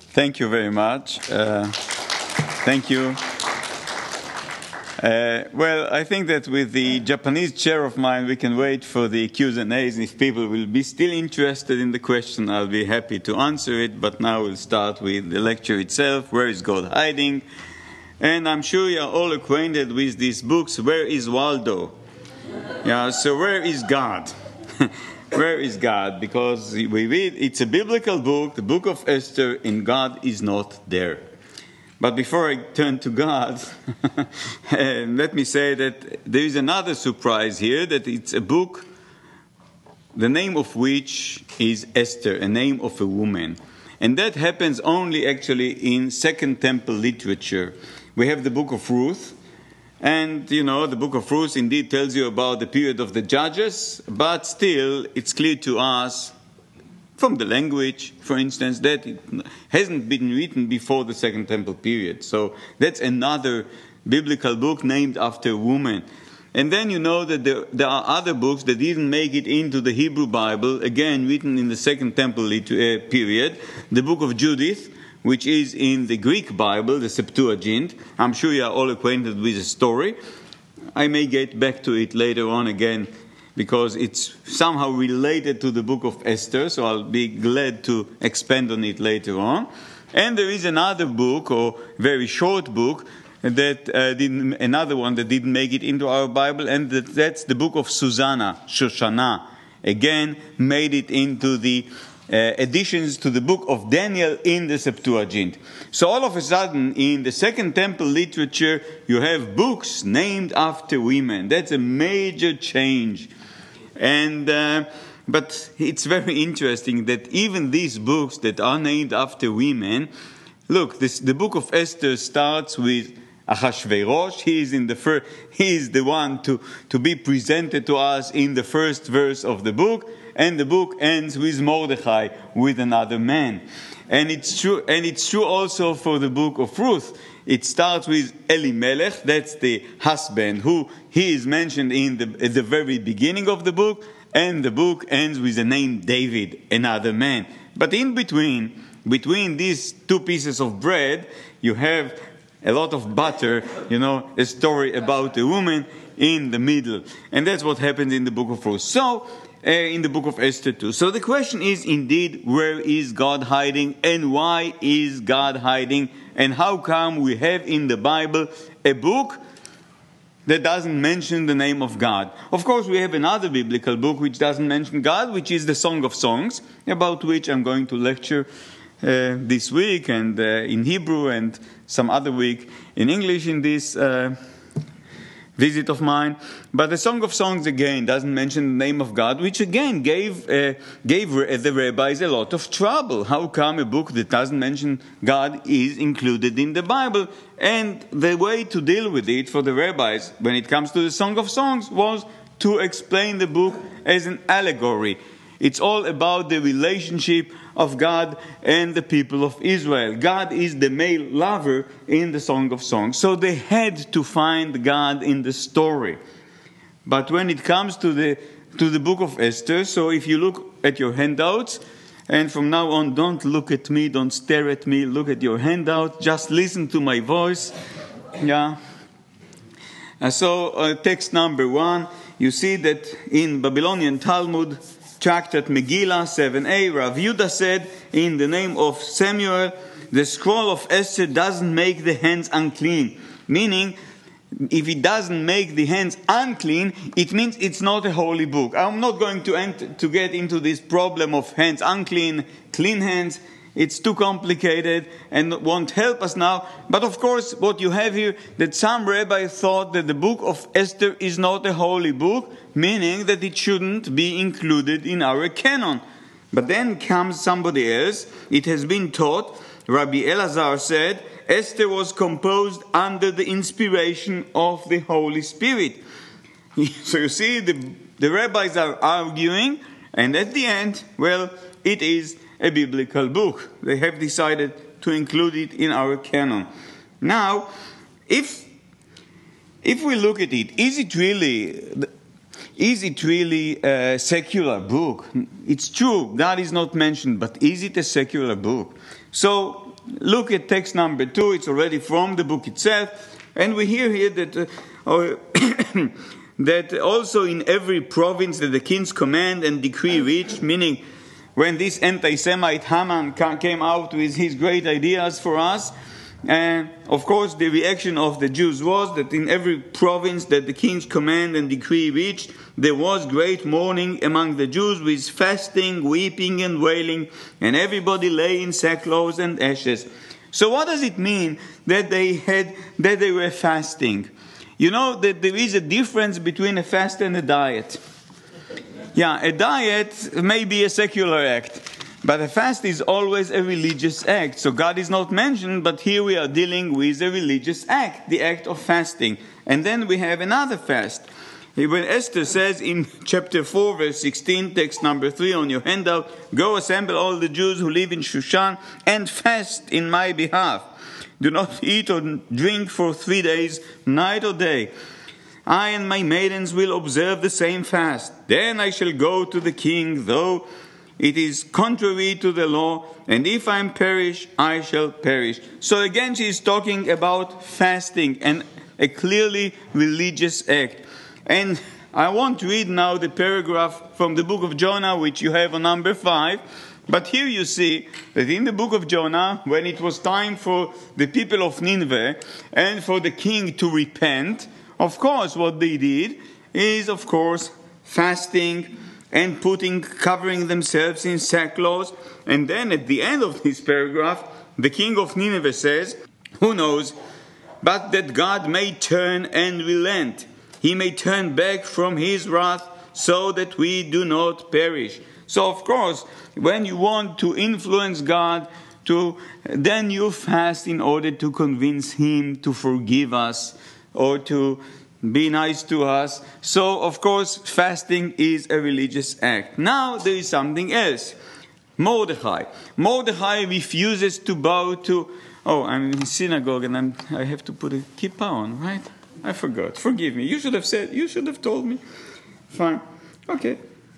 Thank you very much. Thank you. Well, I think that with the Japanese chair of mine, we can wait for the Q&As. If people will be still interested in the question, I'll be happy to answer it. But now we'll start with the lecture itself. Where is God hiding? And I'm sure you're all acquainted with these books. Where is Waldo? Yeah, so where is God? Where is God? Because we read, it's a biblical book, the book of Esther, and God is not there. But before I turn to God, let me say that there is another surprise here, that it's a book, the name of which is Esther, a name of a woman. And that happens only actually in Second Temple literature. We have the book of Ruth, and you know, the book of Ruth indeed tells you about the period of the judges, but still it's clear to us, from the language, for instance, that it hasn't been written before the Second Temple period. So that's another biblical book named after a woman. And then you know that there are other books that didn't make it into the Hebrew Bible, again written in the Second Temple period. The book of Judith, which is in the Greek Bible, the Septuagint. I'm sure you are all acquainted with the story. I may get back to it later on again, because it's somehow related to the book of Esther, so I'll be glad to expand on it later on. And there is another book, or very short book, that another one that didn't make it into our Bible, and that's the book of Susanna, Shoshana. Again, made it into the additions to the book of Daniel in the Septuagint. So all of a sudden, in the Second Temple literature, you have books named after women. That's a major change. And but it's very interesting that even these books that are named after women, look, the book of Esther starts with Ahasuerus. He is the one to be presented to us in the first verse of the book, and the book ends with Mordechai, with another man. And it's true also for the book of Ruth. It starts with Elimelech, that's the husband, who he is mentioned at the very beginning of the book, and the book ends with the name David, another man. But in between these two pieces of bread, you have a lot of butter, a story about a woman in the middle. And that's what happens in the book of Ruth. So, in the book of Esther too. So the question is indeed, where is God hiding, and why is God hiding, and how come we have in the Bible a book that doesn't mention the name of God? Of course, we have another biblical book which doesn't mention God, which is the Song of Songs, about which I'm going to lecture this week, and in Hebrew, and some other week in English in this visit of mine. But the Song of Songs again doesn't mention the name of God, which again gave the rabbis a lot of trouble. How come a book that doesn't mention God is included in the Bible? And the way to deal with it for the rabbis when it comes to the Song of Songs was to explain the book as an allegory. It's all about the relationship of God and the people of Israel. God is the male lover in the Song of Songs. So they had to find God in the story. But when it comes to the book of Esther, so if you look at your handouts, and from now on, don't look at me, don't stare at me, look at your handout, just listen to my voice. Yeah. So text number 1, you see that in Babylonian Talmud, Tractate Megillah 7a, Rav Yehuda said, in the name of Samuel, the scroll of Esther doesn't make the hands unclean. Meaning, if it doesn't make the hands unclean, it means it's not a holy book. I'm not going to get into this problem of hands unclean, clean hands. It's too complicated and won't help us now. But of course, what you have here, that some rabbis thought that the book of Esther is not a holy book, meaning that it shouldn't be included in our canon. But then comes somebody else. It has been taught, Rabbi Elazar said, Esther was composed under the inspiration of the Holy Spirit. So you see, the rabbis are arguing, and at the end, well, it is a biblical book. They have decided to include it in our canon. Now, if we look at it, is it really a secular book? It's true, God is not mentioned, but is it a secular book? So look at text number 2. It's already from the book itself. And we hear here that that also in every province that the king's command and decree reached, meaning when this anti-Semite Haman came out with his great ideas for us, and of course the reaction of the Jews was that in every province that the king's command and decree reached, there was great mourning among the Jews with fasting, weeping and wailing, and everybody lay in sackcloth and ashes. So what does it mean that they were fasting? You know that there is a difference between a fast and a diet. Yeah, a diet may be a secular act, but a fast is always a religious act. So God is not mentioned, but here we are dealing with a religious act, the act of fasting. And then we have another fast. When Esther says in chapter 4, verse 16, text number 3 on your handout, "Go assemble all the Jews who live in Shushan and fast in my behalf. Do not eat or drink for 3 days, night or day. I and my maidens will observe the same fast. Then I shall go to the king, though it is contrary to the law, and if I perish, I shall perish." So again, she is talking about fasting and a clearly religious act. And I won't read now the paragraph from the book of Jonah, which you have on number 5. But here you see that in the book of Jonah, when it was time for the people of Nineveh and for the king to repent, of course what they did is, of course, fasting and covering themselves in sackcloth. And then at the end of this paragraph, the king of Nineveh says, "Who knows, but that God may turn and relent. He may turn back from his wrath so that we do not perish." So of course, when you want to influence God, then you fast in order to convince him to forgive us or to be nice to us. So of course, fasting is a religious act. Now there is something else. Mordechai. Mordechai refuses to bow to... Oh, I'm in synagogue and I have to put a kippah on, right? I forgot. Forgive me. You should have told me. Fine. Okay.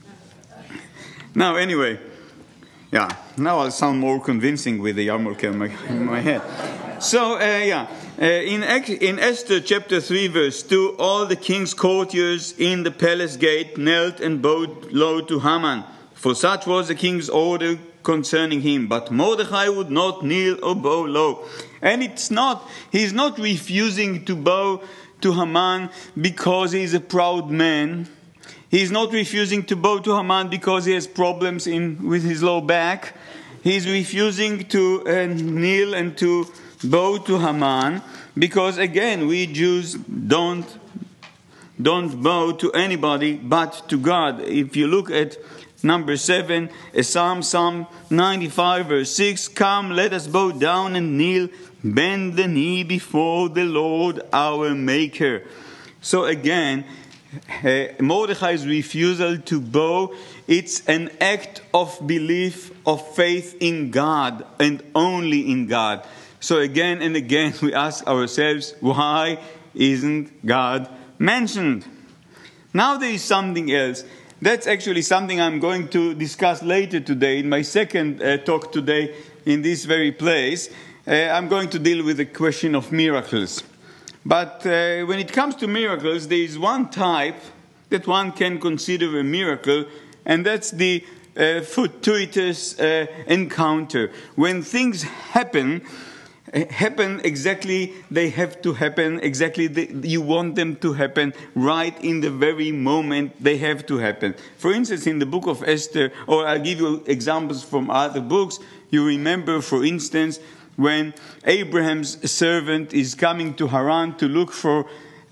Now, anyway. Yeah. Now I'll sound more convincing with the yarmulke in my head. So, in Esther chapter 3 verse 2, all the king's courtiers in the palace gate knelt and bowed low to Haman, for such was the king's order concerning him. But Mordechai would not kneel or bow low. And he's not refusing to bow to Haman because he's a proud man. He's not refusing to bow to Haman because he has problems with his low back. He's refusing to kneel and to bow to Haman because, again, we Jews don't bow to anybody but to God. If you look at number 7, Psalm 95 verse 6, "Come, let us bow down and kneel, bend the knee before the Lord our Maker." So again, Mordechai's refusal to bow, it's an act of belief, of faith in God and only in God. So again and again we ask ourselves, why isn't God mentioned? Now there is something else. That's actually something I'm going to discuss later today in my second talk today in this very place. I'm going to deal with the question of miracles. But when it comes to miracles, there is one type that one can consider a miracle, and that's the fortuitous encounter. When things happen exactly, they have to happen exactly, you want them to happen right in the very moment they have to happen. For instance, in the book of Esther, or I'll give you examples from other books, you remember, for instance, when Abraham's servant is coming to Haran to look for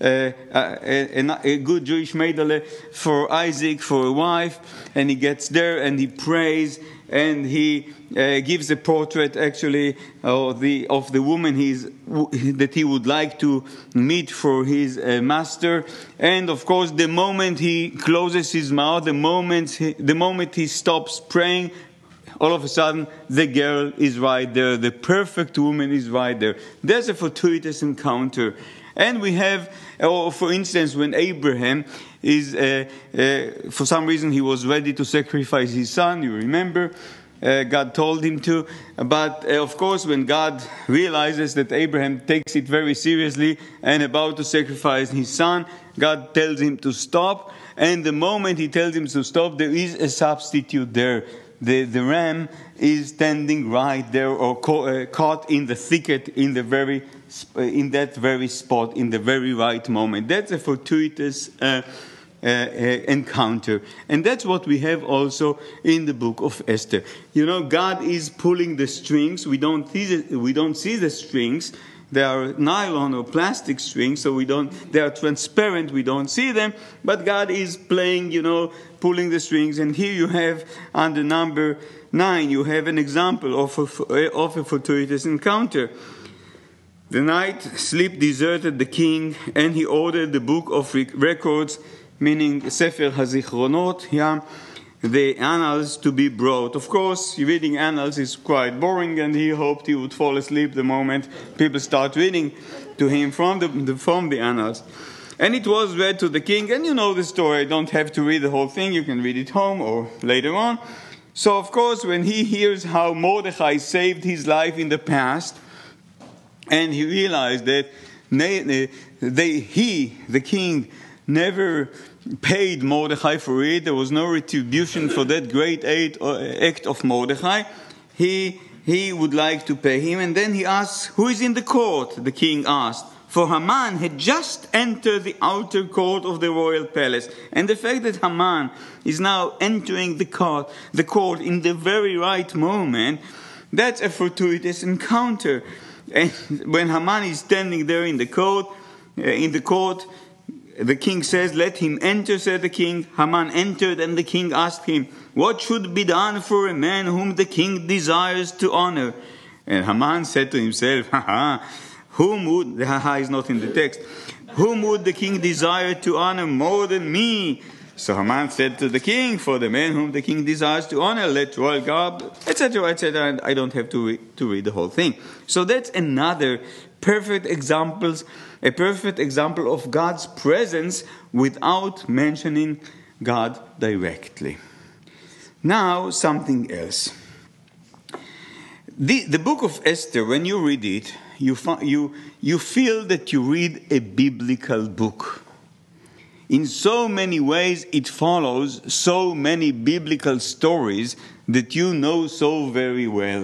a good Jewish maidale for Isaac, for a wife, and he gets there and he prays and he gives a portrait actually of the woman that he would like to meet for his master. And of course, the moment he closes his mouth, the moment he stops praying, all of a sudden, the girl is right there. The perfect woman is right there. There's a fortuitous encounter. And we have, for instance, when Abraham is, for some reason, he was ready to sacrifice his son, you remember. God told him to. But of course, when God realizes that Abraham takes it very seriously and about to sacrifice his son, God tells him to stop. And the moment he tells him to stop, there is a substitute there. The ram is standing right there, or caught in the thicket in that very spot, in the very right moment. That's a fortuitous encounter. And that's what we have also in the book of Esther. You know, God is pulling the strings. We don't see the strings. They are nylon or plastic strings, so they are transparent, we don't see them, but God is playing, pulling the strings. And here you have, under number 9, you have an example of a fortuitous encounter. The night sleep deserted the king, and he ordered the book of records, meaning Sefer HaZichronot, the annals, to be brought. Of course, reading annals is quite boring, and he hoped he would fall asleep the moment people start reading to him from the annals. And it was read to the king, and you know the story. I don't have to read the whole thing. You can read it home or later on. So, of course, when he hears how Mordechai saved his life in the past, and he realized that the king, never paid Mordechai for it. There was no retribution for that great act of Mordechai. He would like to pay him. And then he asks, who is in the court? The king asked. For Haman had just entered the outer court of the royal palace. And the fact that Haman is now entering the court in the very right moment, that's a fortuitous encounter. And when Haman is standing there in the court, the king says, let him enter, said the king. Haman entered, and the king asked him, what should be done for a man whom the king desires to honor? And Haman said to himself, the haha is not in the text, whom would the king desire to honor more than me? So Haman said to the king, for the man whom the king desires to honor, let royal garb, etc., etc. And I don't have to read the whole thing. So that's another perfect example of God's presence without mentioning God directly. Now, something else. The book of Esther, when you read it, you feel that you read a biblical book. In so many ways, it follows so many biblical stories that you know so very well.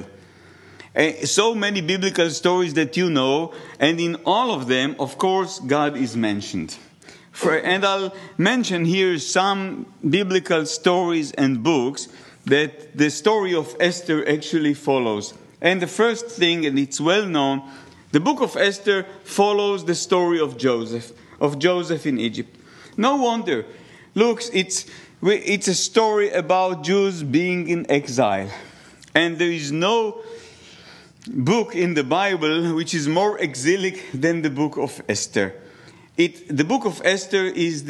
So many biblical stories that you know, and in all of them, of course, God is mentioned. And I'll mention here some biblical stories and books that the story of Esther actually follows. And the first thing, and it's well known, the book of Esther follows the story of Joseph in Egypt. No wonder. Look, it's a story about Jews being in exile. And there is no book in the Bible which is more exilic than the book of Esther. The book of Esther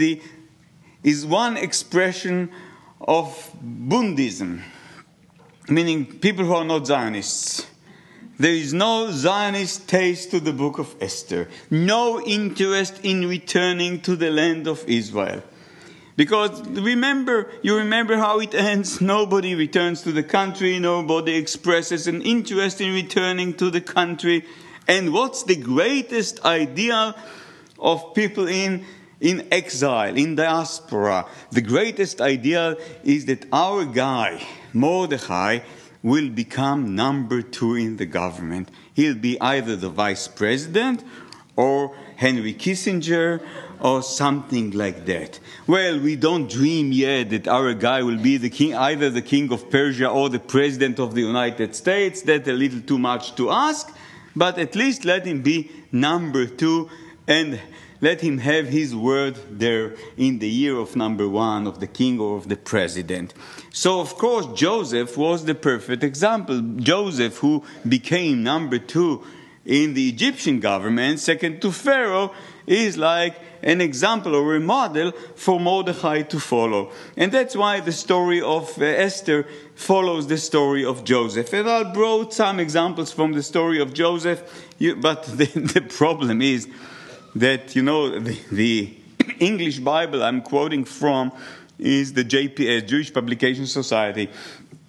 is one expression of Bundism, meaning people who are not Zionists. There is no Zionist taste to the book of Esther. No interest in returning to the land of Israel. Because you remember how it ends. Nobody returns to the country. Nobody expresses an interest in returning to the country. And what's the greatest ideal of people in exile, in diaspora? The greatest ideal is that our guy, Mordechai, will become number 2 in the government. He'll be either the vice president or Henry Kissinger or something like that. Well, we don't dream yet that our guy will be the king, either the king of Persia or the president of the United States. That's a little too much to ask, but at least let him be number 2 and let him have his word there in the year of number 1 of the king or of the president. So, of course, Joseph was the perfect example. Joseph, who became number 2 in the Egyptian government, second to Pharaoh, is like an example or a model for Mordechai to follow. And that's why the story of Esther follows the story of Joseph. And I brought some examples from the story of Joseph, but the problem is that, the English Bible I'm quoting from is the JPS, Jewish Publication Society.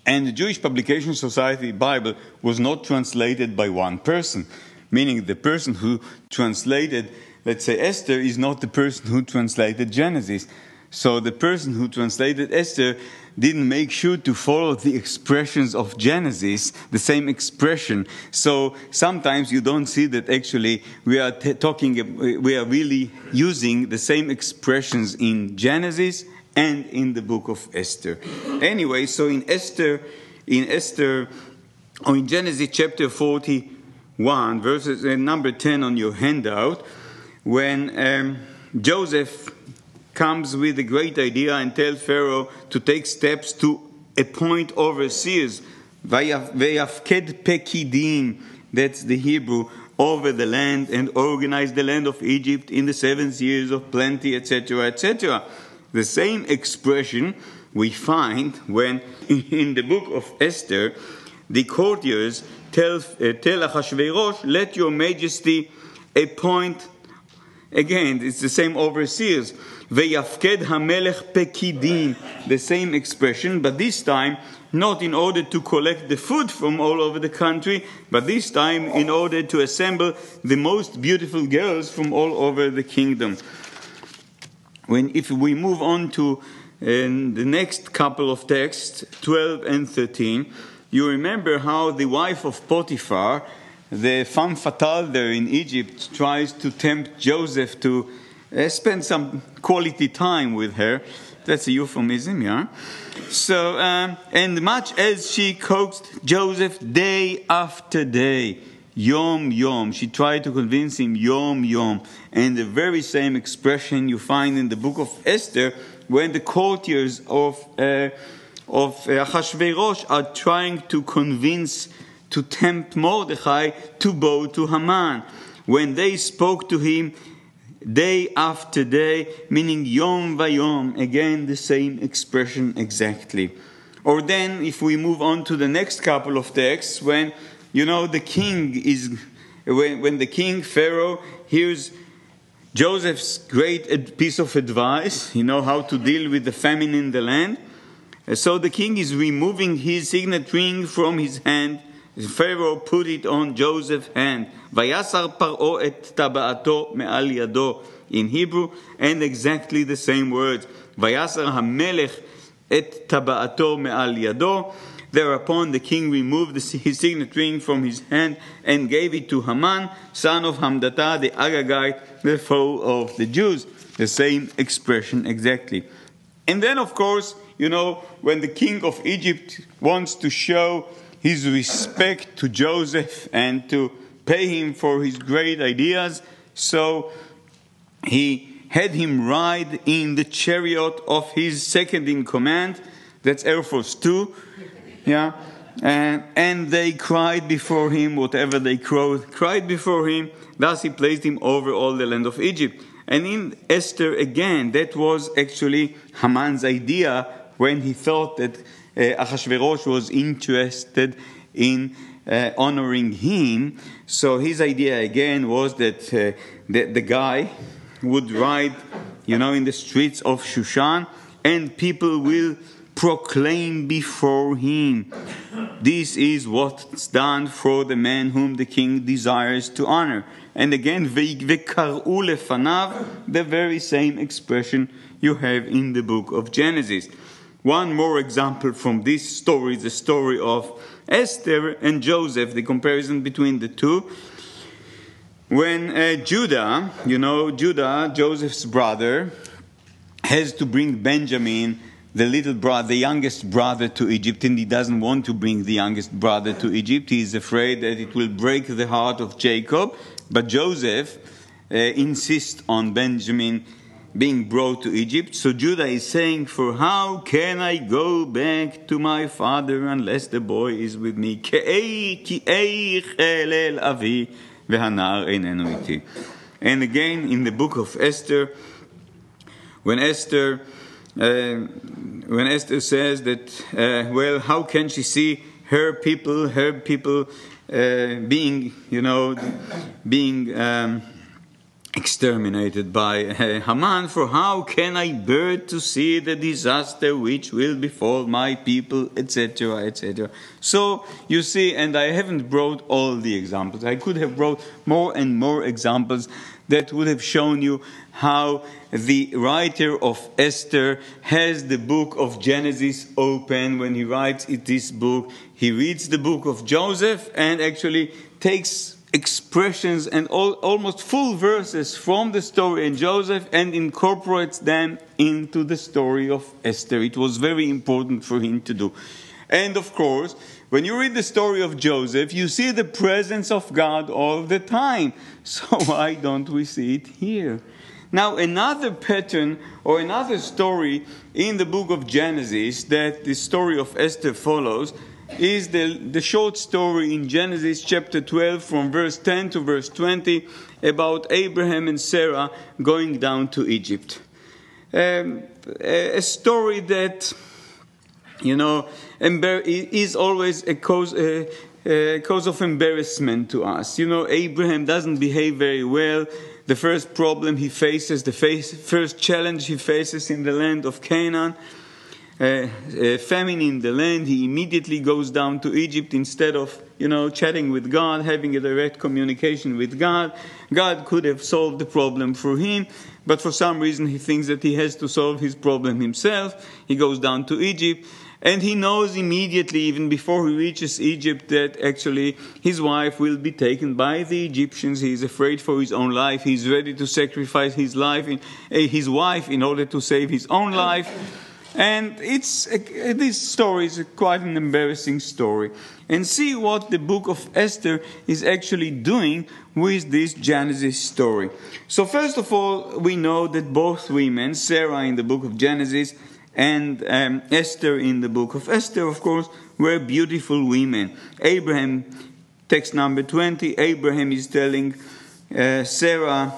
And the Jewish Publication Society Bible was not translated by one person, meaning the person who translated, let's say, Esther is not the person who translated Genesis. So the person who translated Esther didn't make sure to follow the expressions of Genesis, the same expression. So sometimes you don't see that actually we are really using the same expressions in Genesis and in the book of Esther. Anyway, so in Genesis chapter 41, verses number 10 on your handout, when Joseph comes with a great idea and tells Pharaoh to take steps to appoint overseers, vayafked pekidim, that's the Hebrew, over the land, and organize the land of Egypt in the 7 years of plenty, etc., etc. The same expression we find when in the book of Esther, the courtiers tell Achashverosh, let your majesty appoint, again, it's the same overseers, Veyafked hamelech pekidim, the same expression, but this time not in order to collect the food from all over the country, but this time in order to assemble the most beautiful girls from all over the kingdom. If we move on to the next couple of texts, 12 and 13, you remember how the wife of Potiphar, the femme fatale there in Egypt, tries to tempt Joseph to spend some quality time with her. That's a euphemism, yeah? So, and much as she coaxed Joseph day after day, Yom Yom, she tried to convince him Yom Yom. And the very same expression you find in the book of Esther, when the courtiers of Achashverosh are trying to tempt Mordechai to bow to Haman. When they spoke to him day after day, meaning Yom Vayom, again the same expression exactly. Or then, if we move on to the next couple of texts, when the king Pharaoh hears Joseph's great piece of advice, how to deal with the famine in the land. So the king is removing his signet ring from his hand. Pharaoh put it on Joseph's hand. Vayasar Paro et taba'ato me'al yado in Hebrew, and exactly the same words. Vayasar hamelech et taba'ato me'al yado. Thereupon the king removed his signet ring from his hand and gave it to Haman, son of Hamdata, the Agagite, the foe of the Jews. The same expression exactly. And then, of course, when the king of Egypt wants to show his respect to Joseph and to pay him for his great ideas, so he had him ride in the chariot of his second in command, that's Air Force 2, yeah, and they cried before him, whatever they cried before him, thus he placed him over all the land of Egypt. And in Esther, again, that was actually Haman's idea when he thought that Achashverosh was interested in honoring him. So his idea again was that the guy would ride, in the streets of Shushan, and people will proclaim before him, this is what's done for the man whom the king desires to honor. And again, v'kar'u lefanav, the very same expression you have in the book of Genesis. One more example from this story, the story of Esther and Joseph, the comparison between the two. When Judah, Joseph's brother, has to bring Benjamin, the little brother, the youngest brother, to Egypt, and he doesn't want to bring the youngest brother to Egypt. He is afraid that it will break the heart of Jacob. But Joseph insists on Benjamin being brought to Egypt. So Judah is saying, for how can I go back to my father unless the boy is with me? And again, in the book of Esther, when Esther says that, how can she see her people being exterminated by Haman, for how can I bear to see the disaster which will befall my people, etc., etc. So, you see, and I haven't brought all the examples. I could have brought more and more examples that would have shown you how the writer of Esther has the book of Genesis open. When he writes this book, he reads the book of Joseph and actually takes expressions and almost full verses from the story in Joseph and incorporates them into the story of Esther. It was very important for him to do. And of course, when you read the story of Joseph, you see the presence of God all the time. So why don't we see it here? Now, another pattern or another story in the book of Genesis that the story of Esther follows is the short story in Genesis chapter 12 from verse 10 to verse 20 about Abraham and Sarah going down to Egypt. A story that, is always a cause of embarrassment to us. Abraham doesn't behave very well. The first problem he faces, the first challenge he faces in the land of Canaan, famine in the land, he immediately goes down to Egypt instead of, chatting with God, having a direct communication with God. God could have solved the problem for him, but for some reason he thinks that he has to solve his problem himself. He goes down to Egypt, and he knows immediately, even before he reaches Egypt, that actually his wife will be taken by the Egyptians. He is afraid for his own life. He's ready to sacrifice his wife in order to save his own life. And this story is quite an embarrassing story. And see what the book of Esther is actually doing with this Genesis story. So first of all, we know that both women, Sarah in the book of Genesis and Esther in the book of Esther, of course, were beautiful women. Abraham, text number 20, Abraham is telling Sarah,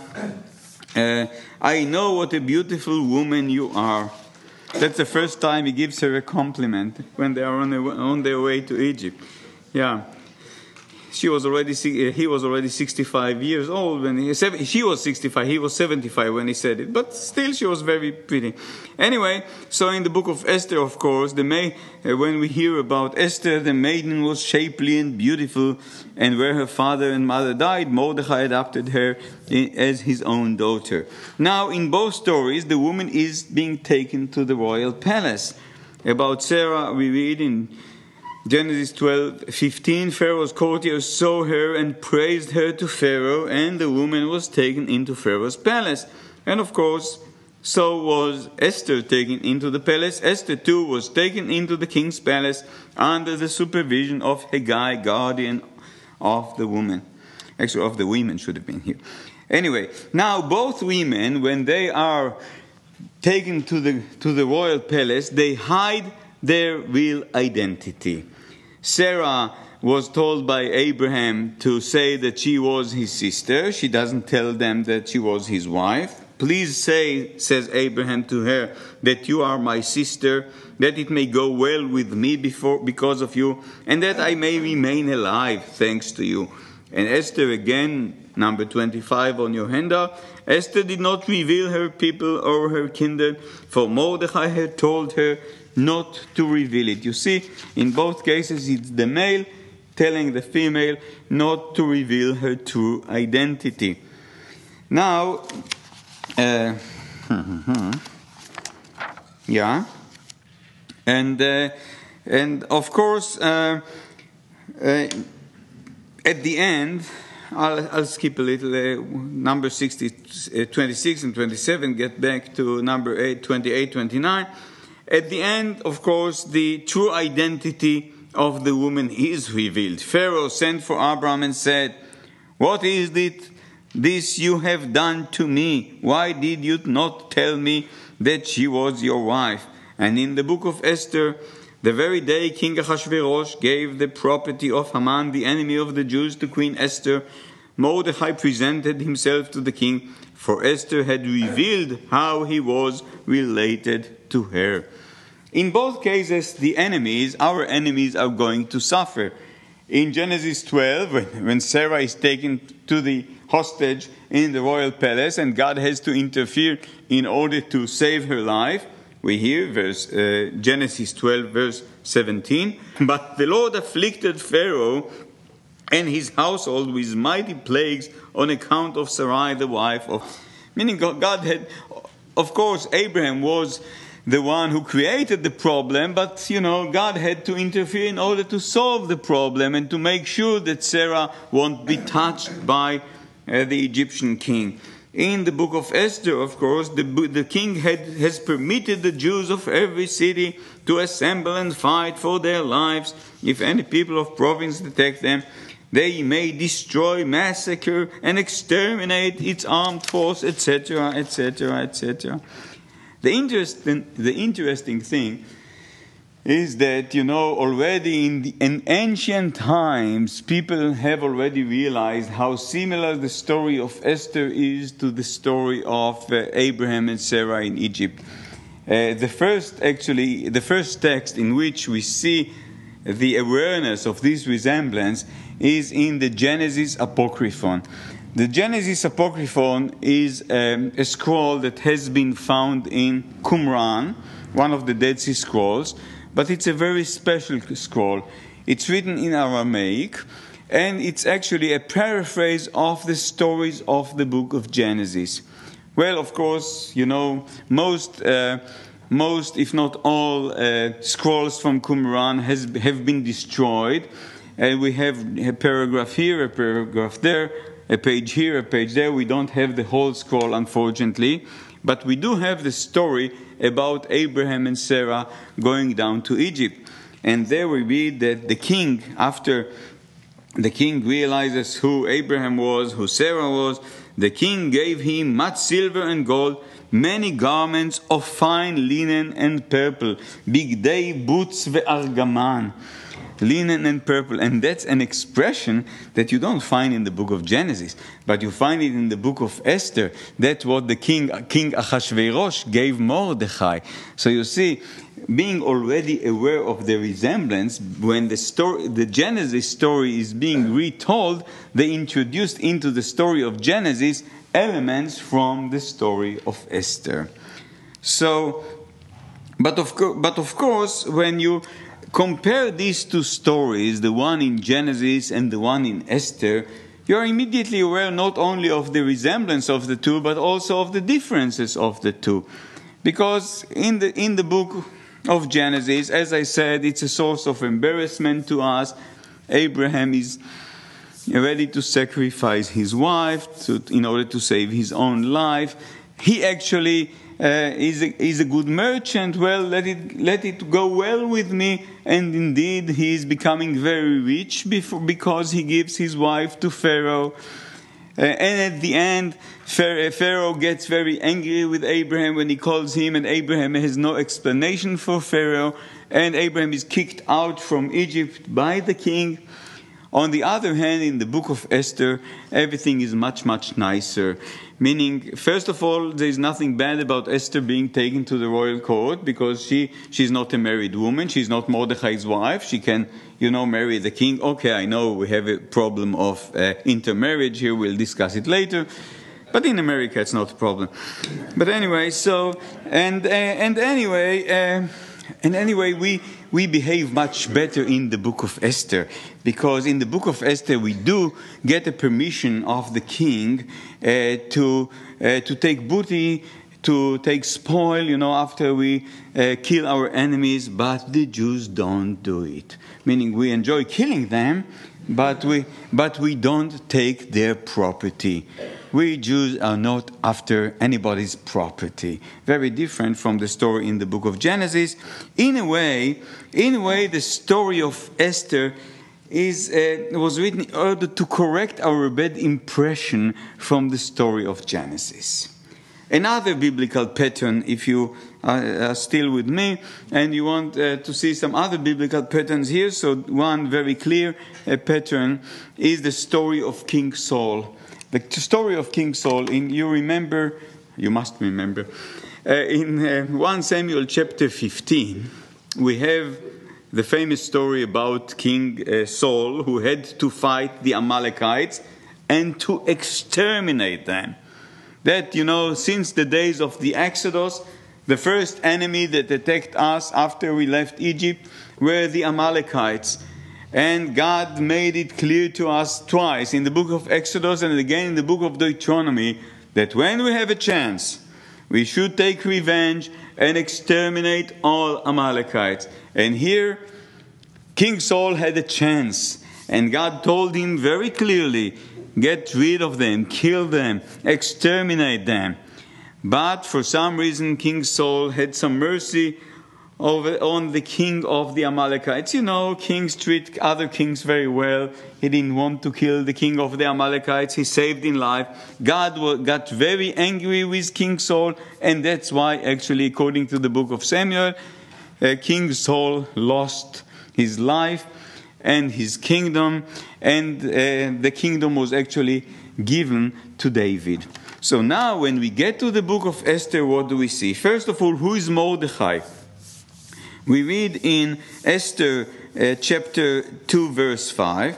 I know what a beautiful woman you are. That's the first time he gives her a compliment when they are on their way to Egypt. Yeah. He was already 65 years old when she was 65, he was 75 when he said it, but still she was very pretty. Anyway, so in the book of Esther, of course, when we hear about Esther, the maiden was shapely and beautiful, and where her father and mother died, Mordechai adopted her as his own daughter. Now, in both stories, the woman is being taken to the royal palace. About Sarah, we read in Genesis 12:15, Pharaoh's courtiers saw her and praised her to Pharaoh, and the woman was taken into Pharaoh's palace. And of course, so was Esther taken into the palace. Esther too was taken into the king's palace under the supervision of Haggai, guardian of the woman. Actually, of the women should have been here. Anyway, now both women, when they are taken to the royal palace, they hide their real identity. Sarah was told by Abraham to say that she was his sister. She doesn't tell them that she was his wife. Please say, says Abraham to her, that you are my sister, that it may go well with me because of you, and that I may remain alive thanks to you. And Esther again, number 25 on your handout, Esther did not reveal her people or her kindred, for Mordechai had told her not to reveal it. You see, in both cases, it's the male telling the female not to reveal her true identity. Now, yeah, and of course, at the end, I'll skip a little. Number 26 and 27. Get back to number 28, 29. At the end, of course, the true identity of the woman is revealed. Pharaoh sent for Abram and said, "What is it this you have done to me? Why did you not tell me that she was your wife?" And in the book of Esther, the very day King Ahasuerus gave the property of Haman, the enemy of the Jews, to Queen Esther, Mordechai presented himself to the king, for Esther had revealed how he was related to her. In both cases, our enemies are going to suffer. In Genesis 12, when Sarah is taken to the hostage in the royal palace, and God has to interfere in order to save her life. We hear Genesis 12, verse 17. But the Lord afflicted Pharaoh and his household with mighty plagues on account of Sarai, the wife of... Meaning God had... Of course, Abraham was the one who created the problem, but, God had to interfere in order to solve the problem and to make sure that Sarah won't be touched by the Egyptian king. In the book of Esther, of course, the king has permitted the Jews of every city to assemble and fight for their lives. If any people of province attack them, they may destroy, massacre, and exterminate its armed force, etc., etc., etc. The interesting thing is that, already in ancient times, people have already realized how similar the story of Esther is to the story of Abraham and Sarah in Egypt. The first text in which we see the awareness of this resemblance is in the Genesis Apocryphon. The Genesis Apocryphon is a scroll that has been found in Qumran, one of the Dead Sea Scrolls, but it's a very special scroll. It's written in Aramaic, and it's actually a paraphrase of the stories of the book of Genesis. Well, of course, most, if not all, scrolls from Qumran have been destroyed. And we have a paragraph here, a paragraph there, a page here, a page there. We don't have the whole scroll, unfortunately. But we do have the story about Abraham and Sarah going down to Egypt. And there we read that the king, after the king realizes who Abraham was, who Sarah was, the king gave him much silver and gold, many garments of fine linen and purple, bigdei butz ve'argaman. Linen and purple, and that's an expression that you don't find in the book of Genesis, but you find it in the book of Esther. That's what the King Ahasuerus gave Mordechai. So you see, being already aware of the resemblance, when the Genesis story is being retold, they introduced into the story of Genesis elements from the story of Esther. So, but of course, when you compare these two stories, the one in Genesis and the one in Esther, you are immediately aware not only of the resemblance of the two, but also of the differences of the two. Because in the book of Genesis, as I said, it's a source of embarrassment to us. Abraham is ready to sacrifice his wife in order to save his own life. He actually is a good merchant. Well, let it go well with me. And indeed, he is becoming very rich because he gives his wife to Pharaoh. And at the end, Pharaoh gets very angry with Abraham when he calls him, and Abraham has no explanation for Pharaoh. And Abraham is kicked out from Egypt by the king. On the other hand, in the book of Esther, everything is much, much nicer. Meaning, first of all, there is nothing bad about Esther being taken to the royal court, because she's not a married woman. She's not Mordechai's wife. She can, marry the king. Okay, I know we have a problem of intermarriage here. We'll discuss it later. But in America, it's not a problem. But anyway, anyway, we behave much better in the book of Esther, because in the book of Esther we do get a permission of the king to take booty, to take spoil, after we kill our enemies, but the Jews don't do it. Meaning we enjoy killing them, but we don't take their property. We Jews are not after anybody's property. Very different from the story in the book of Genesis. In a way, the story of Esther was written in order to correct our bad impression from the story of Genesis. Another biblical pattern, if you are still with me and you want to see some other biblical patterns here, so one very clear pattern is the story of King Saul. The story of King Saul, you must remember, in 1 Samuel chapter 15, we have the famous story about King Saul, who had to fight the Amalekites and to exterminate them. That, since the days of the Exodus, the first enemy that attacked us after we left Egypt were the Amalekites. And God made it clear to us twice in the book of Exodus and again in the book of Deuteronomy that when we have a chance, we should take revenge and exterminate all Amalekites. And here, King Saul had a chance. And God told him very clearly, get rid of them, kill them, exterminate them. But for some reason, King Saul had some mercy on the king of the Amalekites. Kings treat other kings very well. He didn't want to kill the king of the Amalekites. He saved his life. God got very angry with King Saul, and that's why, actually, according to the book of Samuel, King Saul lost his life and his kingdom, and the kingdom was actually given to David. So now, when we get to the book of Esther, what do we see? First of all, who is Mordechai? We read in Esther chapter 2, verse 5.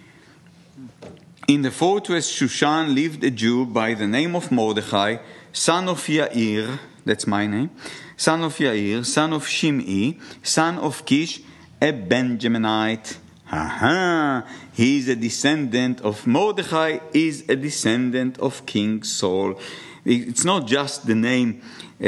In the fortress Shushan lived a Jew by the name of Mordechai, son of Yair, that's my name, son of Yair, son of Shimei, son of Kish, a Benjaminite. He is a descendant of Mordechai, is a descendant of King Saul. It's not just the name,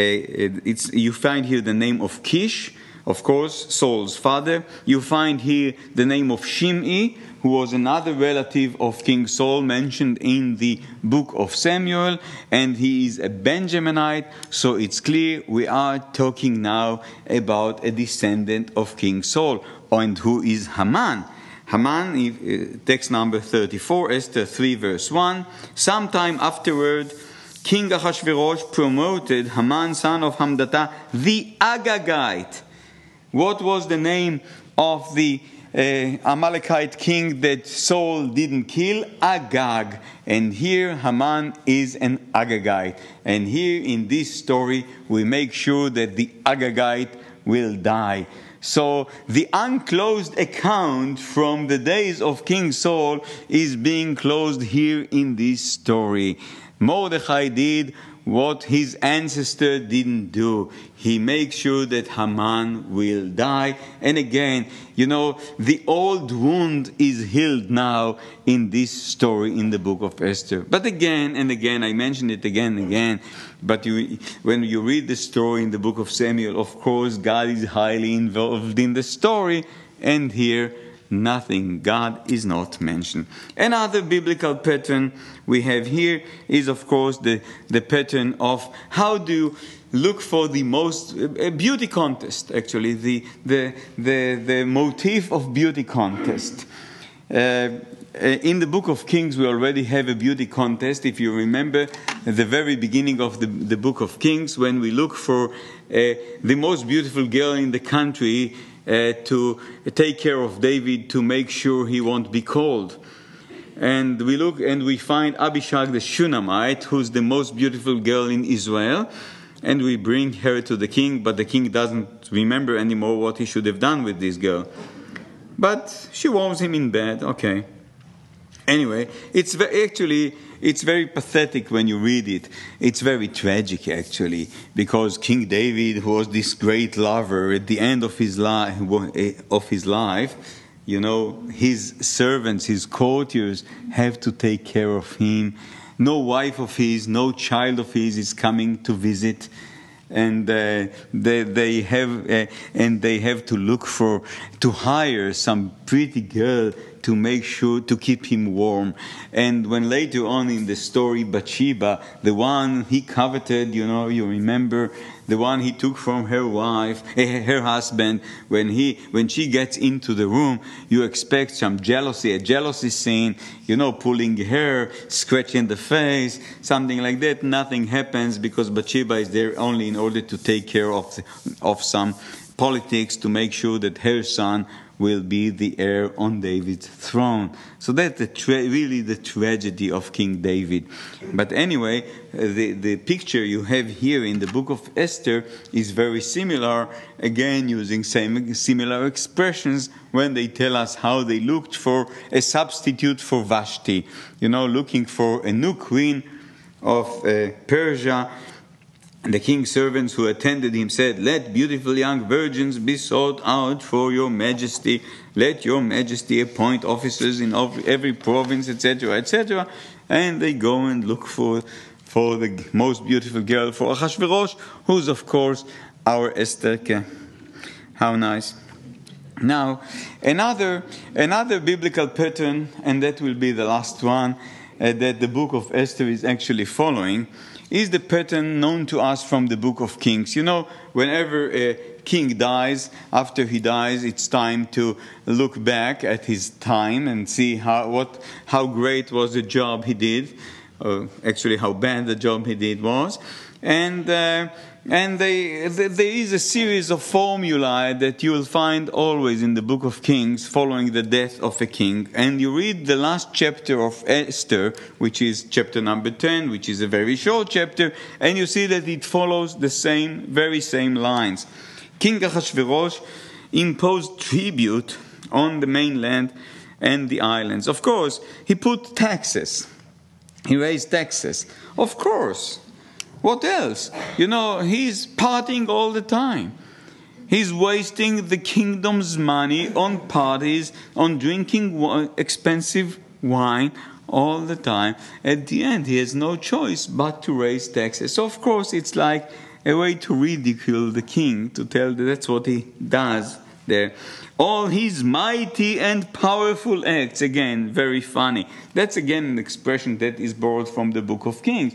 you find here the name of Kish, of course, Saul's father. You find here the name of Shimei, who was another relative of King Saul mentioned in the book of Samuel, and he is a Benjaminite, so it's clear we are talking now about a descendant of King Saul. And who is Haman? Haman, text number 34, Esther 3, verse 1. Sometime afterward, King Ahasuerus promoted Haman, son of Hamdatha, the Agagite. What was the name of the Amalekite king that Saul didn't kill? Agag. And here Haman is an Agagite. And here in this story we make sure that the Agagite will die. So the unclosed account from the days of King Saul is being closed here in this story. Mordechai did what his ancestor didn't do. He makes sure that Haman will die. And again, the old wound is healed now in this story in the book of Esther. But again and again, I mentioned it again and again, but when you read the story in the book of Samuel, of course, God is highly involved in the story, and here, nothing. God is not mentioned. Another biblical pattern we have here is, of course, the pattern of how do you look for the most beauty contest. Actually, the motif of beauty contest. In the book of Kings, we already have a beauty contest. If you remember at the very beginning of the book of Kings, when we look for the most beautiful girl in the country, to take care of David, to make sure he won't be called. And we look and we find Abishag the Shunammite, who's the most beautiful girl in Israel, and we bring her to the king, but the king doesn't remember anymore what he should have done with this girl. But she warms him in bed, okay. Anyway, it's very pathetic when you read it. It's very tragic, actually, because King David, who was this great lover, at the end of his life, his servants, his courtiers, have to take care of him. No wife of his, no child of his is coming to visit. And they have to hire some pretty girl to make sure to keep him warm. And when later on in the story, Bathsheba, the one he coveted, you remember, the one he took from her husband, when she gets into the room, you expect some jealousy, a jealousy scene, pulling hair, scratching the face, something like that. Nothing happens because Bathsheba is there only in order to take care of some politics, to make sure that her son will be the heir on David's throne. So that's really the tragedy of King David. But anyway, the picture you have here in the book of Esther is very similar, again using similar expressions when they tell us how they looked for a substitute for Vashti. Looking for a new queen of Persia. The king's servants who attended him said, "Let beautiful young virgins be sought out for your majesty. Let your majesty appoint officers in every province," etc., etc. And they go and look for the most beautiful girl for Ahasuerus, who's of course our Esther. How nice. Now, another biblical pattern, and that will be the last one, that the book of Esther is actually following, is the pattern known to us from the book of Kings. Whenever a king dies, after he dies, it's time to look back at his time and see how great was the job he did, actually how bad the job he did was. And there is a series of formulae that you will find always in the book of Kings following the death of a king. And you read the last chapter of Esther, which is chapter number 10, which is a very short chapter, and you see that it follows the very same lines. King Ahasuerus imposed tribute on the mainland and the islands. Of course, he put taxes. He raised taxes. Of course. What else? He's partying all the time. He's wasting the kingdom's money on parties, on drinking expensive wine all the time. At the end, he has no choice but to raise taxes. So, of course, it's like a way to ridicule the king, to tell that that's what he does there. All his mighty and powerful acts, again, very funny. That's again an expression that is borrowed from the book of Kings.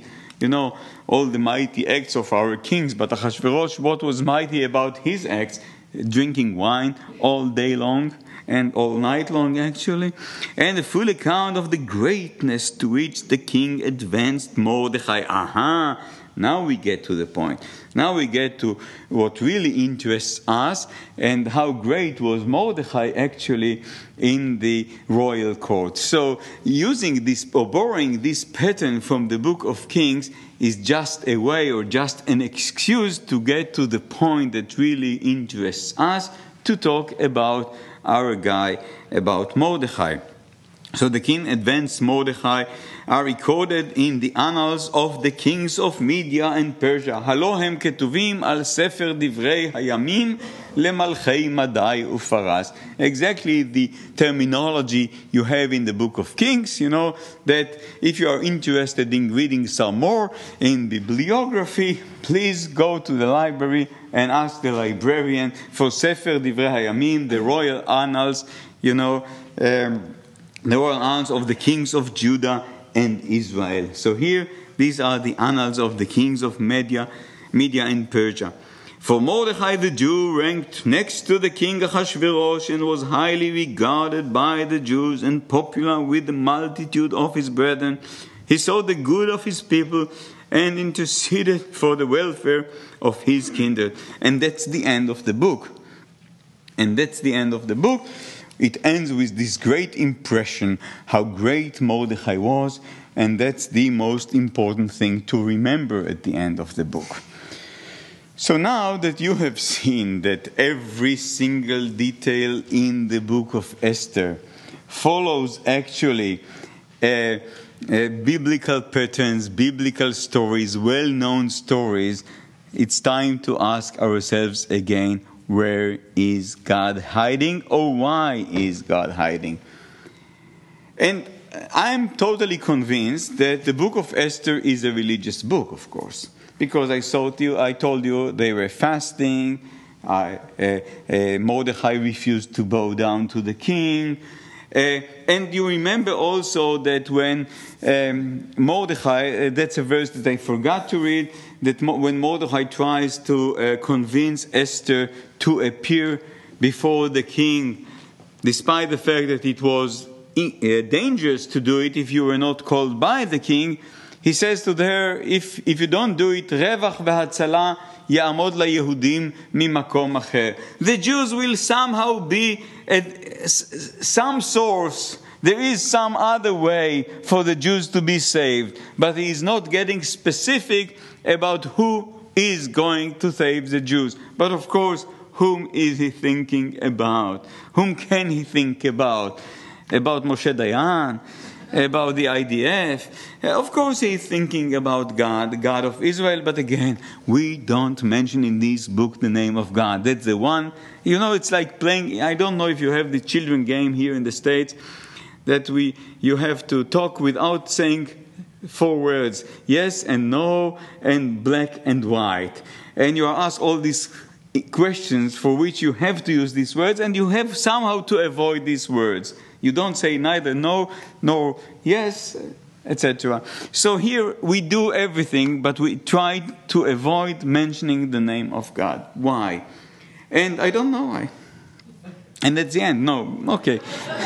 All the mighty acts of our kings, but Ahasuerus, what was mighty about his acts? Drinking wine all day long and all night long, actually. And a full account of the greatness to which the king advanced Mordechai. Aha! Now we get to the point. Now we get to what really interests us and how great was Mordechai actually in the royal court. So using this or borrowing this pattern from the book of Kings is just a way or just an excuse to get to the point that really interests us, to talk about our guy, about Mordechai. So the king advanced Mordechai are recorded in the annals of the kings of Media and Persia. הלא הם כתובים על ספר דברי הימים למלכי מדי ופרס. Exactly the terminology you have in the book of Kings, that if you are interested in reading some more in bibliography, please go to the library and ask the librarian for ספר דברי הימים, the royal annals, the royal annals of the kings of Judah and Israel. So here, these are the annals of the kings of Media and Persia. For Mordechai the Jew ranked next to the king Ahasuerus and was highly regarded by the Jews and popular with the multitude of his brethren. He saw the good of his people and interceded for the welfare of his kindred. And that's the end of the book. It ends with this great impression how great Mordechai was, and that's the most important thing to remember at the end of the book. So now that you have seen that every single detail in the book of Esther follows actually biblical patterns, biblical stories, well-known stories, it's time to ask ourselves again, where is God hiding, or why is God hiding? And I'm totally convinced that the book of Esther is a religious book, of course, because I told you they were fasting. Mordechai refused to bow down to the king. And you remember also that when Mordechai, that's a verse that I forgot to read, that when Mordechai tries to convince Esther to appear before the king, despite the fact that it was dangerous to do it if you were not called by the king, he says to her, if you don't do it, רווח והצלה יעמוד ליהודים ממקום אחר. The Jews will somehow be at some source. There is some other way for the Jews to be saved. But he is not getting specific about who is going to save the Jews. But of course, whom is he thinking about? Whom can he think about? About Moshe Dayan? About the IDF? Of course he's thinking about God, the God of Israel. But again, we don't mention in this book the name of God. That's the one. You know, it's like playing, I don't know if you have the children game here in the States, that you have to talk without saying 4 words. Yes and no and black and white. And you are asked all these questions for which you have to use these words, and you have somehow to avoid these words. You don't say neither no nor yes, etc. So here we do everything, but we try to avoid mentioning the name of God. Why? And I don't know why. And that's the end. No, okay.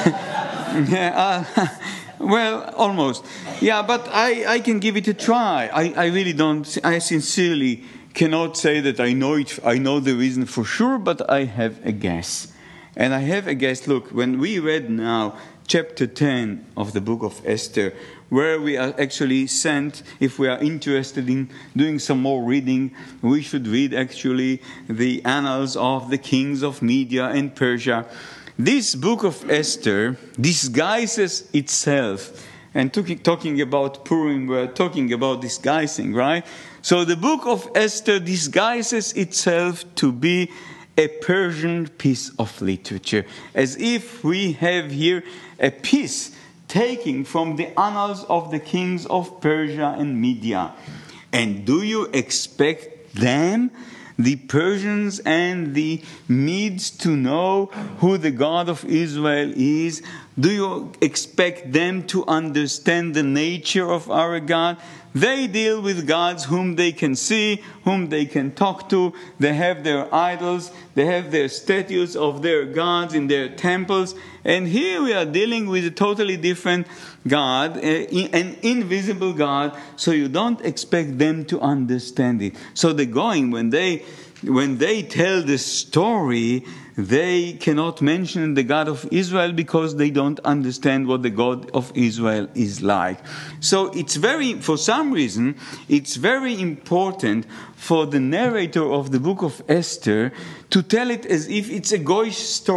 Well, almost. Yeah, but I can give it a try. I really don't. I sincerely cannot say that I know it. I know the reason for sure, but I have a guess. And I have a guess. Look, when we read now chapter 10 of the book of Esther, where we are actually sent, if we are interested in doing some more reading, we should read actually the annals of the kings of Media and Persia. This book of Esther disguises itself. And talking about Purim, we're talking about disguising, right? So the book of Esther disguises itself to be a Persian piece of literature, as if we have here a piece taken from the annals of the kings of Persia and Media. And do you expect them, the Persians and the Medes, to know who the God of Israel is? Do you expect them to understand the nature of our God? They deal with gods whom they can see, whom they can talk to. They have their idols. They have their statues of their gods in their temples. And here we are dealing with a totally different God, an invisible God. So you don't expect them to understand it. So the going, when they tell the story, they cannot mention the God of Israel because they don't understand what the God of Israel is like. So for some reason, it's very important for the narrator of the book of Esther to tell it as if it's a Goyish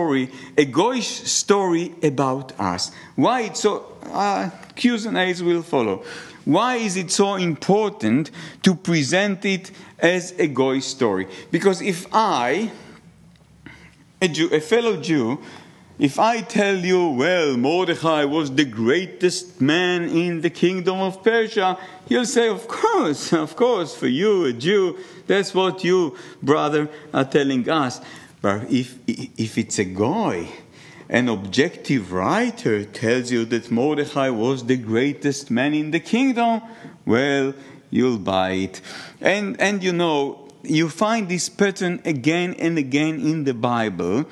story about us. Why it's so, Q's and A's will follow. Why is it so important to present it as a Goyish story? Because if I, a fellow Jew, if I tell you, well, Mordechai was the greatest man in the kingdom of Persia, you'll say, of course, for you, a Jew, that's what you, brother, are telling us. But if it's a Goy, an objective writer tells you that Mordechai was the greatest man in the kingdom, well, you'll buy it. And you know, you find this pattern again and again in the Bible.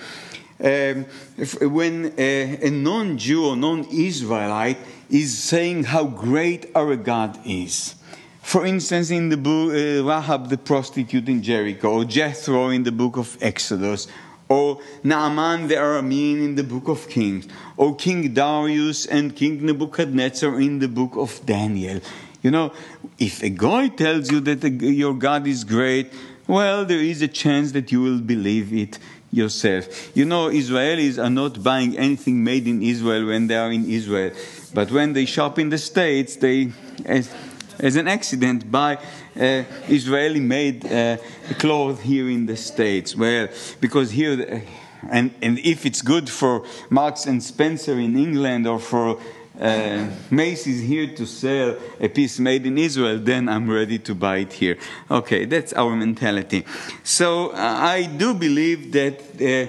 When a non-Jew or non-Israelite is saying how great our God is. For instance, in the book Rahab the prostitute in Jericho, or Jethro in the book of Exodus, or Naaman the Aramean in the book of Kings, or King Darius and King Nebuchadnezzar in the book of Daniel. You know, if a guy tells you that your God is great, well, there is a chance that you will believe it yourself. You know, Israelis are not buying anything made in Israel when they are in Israel. But when they shop in the States, they, as an accident, buy Israeli-made clothes here in the States. Well, because here, and if it's good for Marks and Spencer in England or for Macy's here to sell a piece made in Israel, then I'm ready to buy it here. Okay, that's our mentality. So I do believe that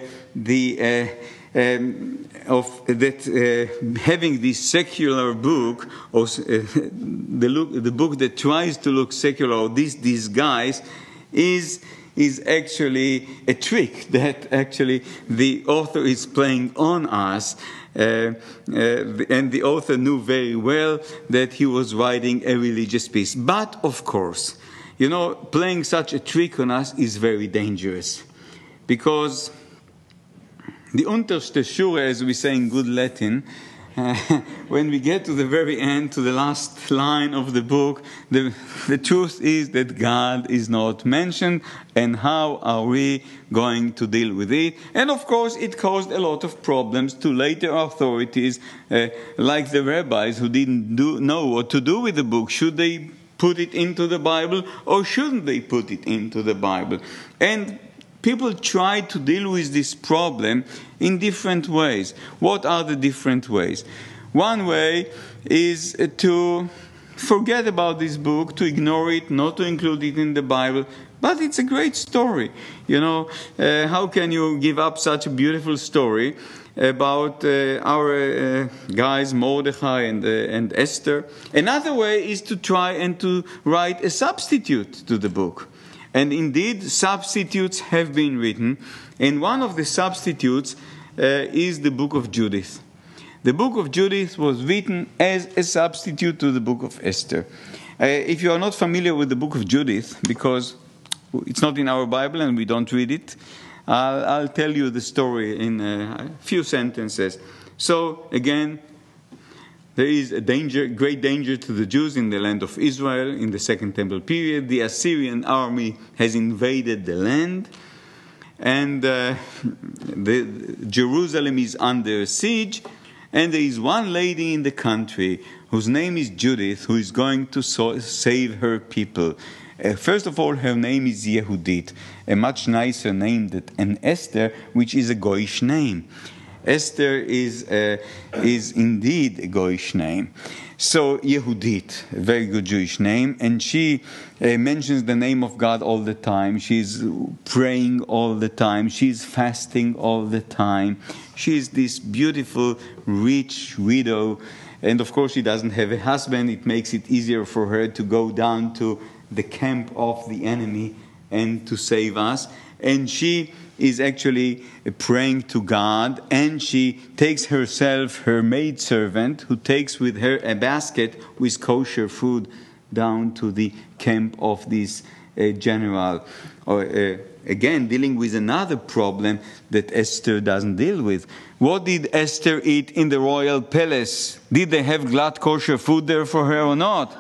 having this secular book, or the book that tries to look secular, or this disguise, is actually a trick that actually the author is playing on us. and the author knew very well that he was writing a religious piece. But, of course, playing such a trick on us is very dangerous. Because the Unterste Schure, as we say in good Latin, when we get to the very end, to the last line of the book, the truth is that God is not mentioned, and how are we going to deal with it? And of course, it caused a lot of problems to later authorities, like the rabbis who didn't know what to do with the book. Should they put it into the Bible, or shouldn't they put it into the Bible? And people try to deal with this problem in different ways. What are the different ways? One way is to forget about this book, to ignore it, not to include it in the Bible. But it's a great story. How can you give up such a beautiful story about our guys Mordechai and Esther? Another way is to try and to write a substitute to the book. And indeed, substitutes have been written, and one of the substitutes is the book of Judith. The book of Judith was written as a substitute to the book of Esther. If you are not familiar with the book of Judith, because it's not in our Bible and we don't read it, I'll tell you the story in a few sentences. So, again, there is a great danger to the Jews in the land of Israel in the Second Temple period. The Assyrian army has invaded the land, and Jerusalem is under siege, and there is one lady in the country whose name is Judith, who is going to save her people. First of all, her name is Yehudit, a much nicer name than Esther, which is a Goyish name. Esther is indeed a Goyish name. So Yehudit, a very good Jewish name, and she mentions the name of God all the time. She's praying all the time. She's fasting all the time. She's this beautiful, rich widow, and of course she doesn't have a husband. It makes it easier for her to go down to the camp of the enemy and to save us. And she is actually praying to God, and she takes herself her maidservant, who takes with her a basket with kosher food, down to the camp of this general. Again, dealing with another problem that Esther doesn't deal with. What did Esther eat in the royal palace? Did they have glad kosher food there for her or not?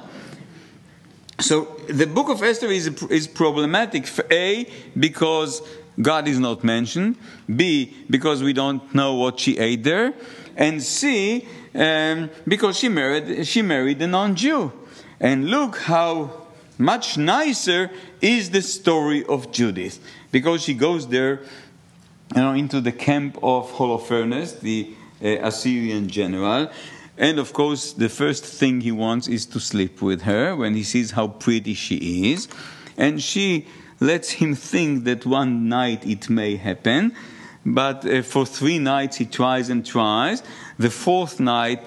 So the book of Esther is problematic. A, because God is not mentioned. B, because we don't know what she ate there. And C, because she married a non-Jew. And look how much nicer is the story of Judith, because she goes there, into the camp of Holofernes, the Assyrian general. And of course, the first thing he wants is to sleep with her when he sees how pretty she is. And she lets him think that one night it may happen. But for 3 nights he tries and tries. The 4th night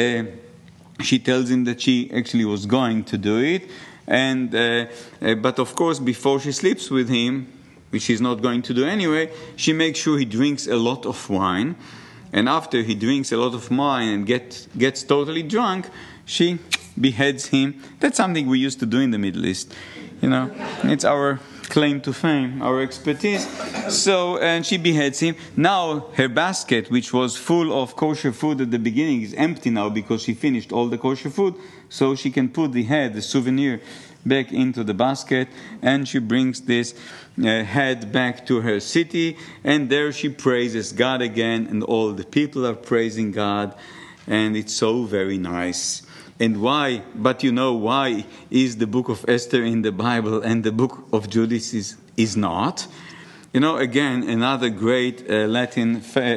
she tells him that she actually was going to do it. And but of course, before she sleeps with him, which she's not going to do anyway, she makes sure he drinks a lot of wine. And after he drinks a lot of wine and gets totally drunk, she beheads him. That's something we used to do in the Middle East. It's our claim to fame, our expertise. So, and she beheads him. Now her basket, which was full of kosher food at the beginning, is empty now because she finished all the kosher food. So she can put the head, the souvenir, back into the basket, and she brings this head back to her city, and there she praises God again, and all the people are praising God, and it's so very nice. And why? But why is the book of Esther in the Bible and the book of Judith is not? Again, another great Latin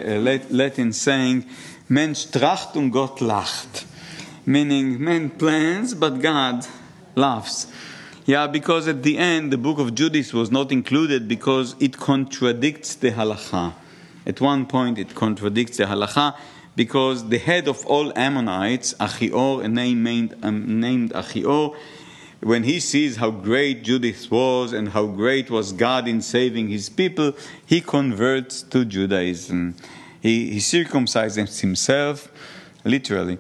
saying, Mensch tracht und Gott lacht. Meaning, man plans, but God laughs. Yeah, because at the end, the book of Judith was not included because it contradicts the halakha. At one point, it contradicts the halakha because the head of all Ammonites, Achior, a name named Achior, when he sees how great Judith was and how great was God in saving his people, he converts to Judaism. He circumcises himself, literally,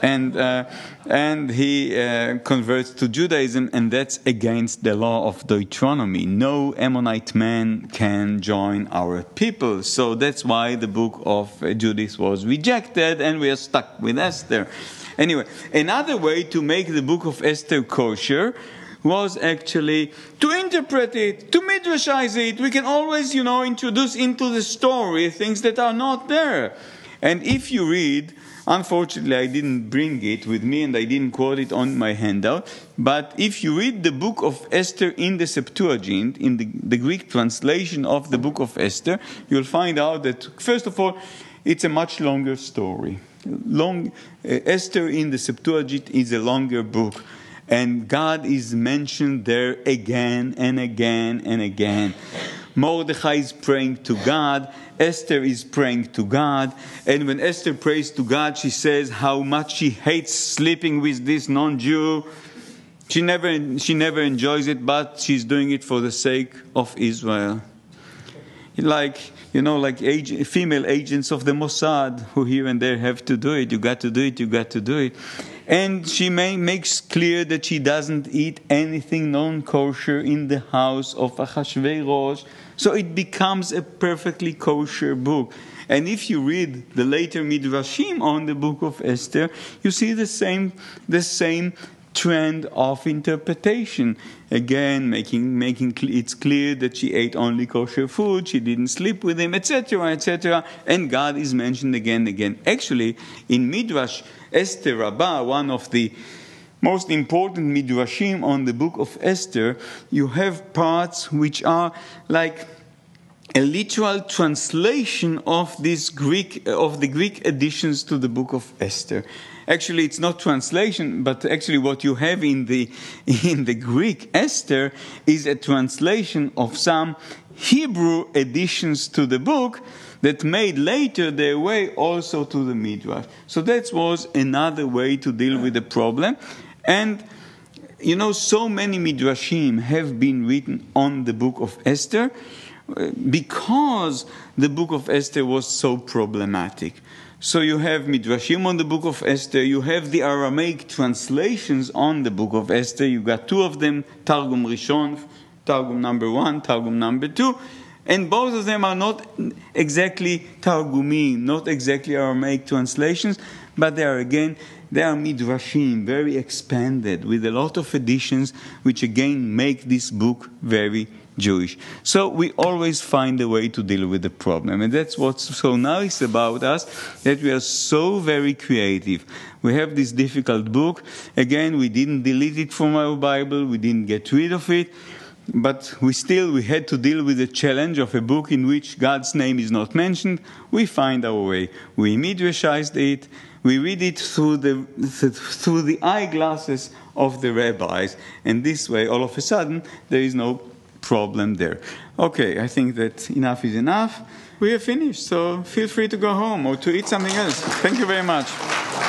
and he converts to Judaism, and that's against the law of Deuteronomy. No Ammonite man can join our people. So that's why the book of Judith was rejected, and we are stuck with Esther. Anyway, another way to make the book of Esther kosher was actually to interpret it, to midrashize it. We can always, introduce into the story things that are not there. And if you read, unfortunately I didn't bring it with me and I didn't quote it on my handout, but if you read the book of Esther in the Septuagint, in the Greek translation of the book of Esther, you'll find out that, first of all, it's a much longer story. Esther in the Septuagint is a longer book. And God is mentioned there again and again and again. Mordechai is praying to God. Esther is praying to God. And when Esther prays to God, she says how much she hates sleeping with this non-Jew. She never enjoys it, but she's doing it for the sake of Israel. Like female agents of the Mossad who here and there have to do it. You got to do it, you got to do it. And she makes clear that she doesn't eat anything non-kosher in the house of Achashverosh. So it becomes a perfectly kosher book. And if you read the later Midrashim on the book of Esther, you see the same trend of interpretation. Again, making it's clear that she ate only kosher food, she didn't sleep with him, etc., etc. And God is mentioned again and again. Actually, in Midrash Esther Rabbah, one of the most important Midrashim on the book of Esther, you have parts which are like a literal translation of the Greek additions to the book of Esther. Actually, it's not translation, but actually what you have in the Greek Esther is a translation of some Hebrew additions to the book that made later their way also to the Midrash. So that was another way to deal with the problem. And, so many Midrashim have been written on the book of Esther because the book of Esther was so problematic. So you have Midrashim on the book of Esther, you have the Aramaic translations on the book of Esther, you got two of them, Targum Rishon, Targum number 1, Targum number 2, and both of them are not exactly Targumim, not exactly Aramaic translations, but they are Midrashim, very expanded, with a lot of additions, which again make this book very Jewish. So we always find a way to deal with the problem. And that's what's so nice about us, that we are so very creative. We have this difficult book. Again, we didn't delete it from our Bible. We didn't get rid of it. But we had to deal with the challenge of a book in which God's name is not mentioned. We find our way. We midrashized it. We read it through the eyeglasses of the rabbis. And this way, all of a sudden, there is no problem there. Okay, I think that enough is enough. We are finished, so feel free to go home or to eat something else. Thank you very much.